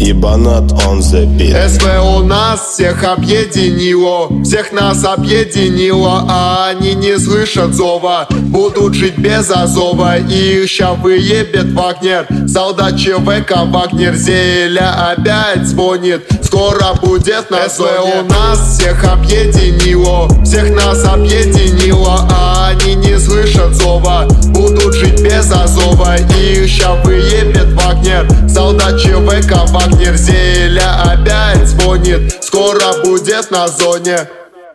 ебанат on the beat. СВ у нас всех объединило, всех нас объединило, а они не слышат зова, будут жить без азова. Их ща выебет Вагнер, солдат ЧВК Вагнер. Зеля опять звонит, скоро будет на зоне. СВ у нас всех объединило, всех нас объединило, а они не слышат зова, будут жить без азова. Их ща выебет Вагнер, солдат ЧВК Вагнер. Зеля опять звонит, скоро будет на зоне.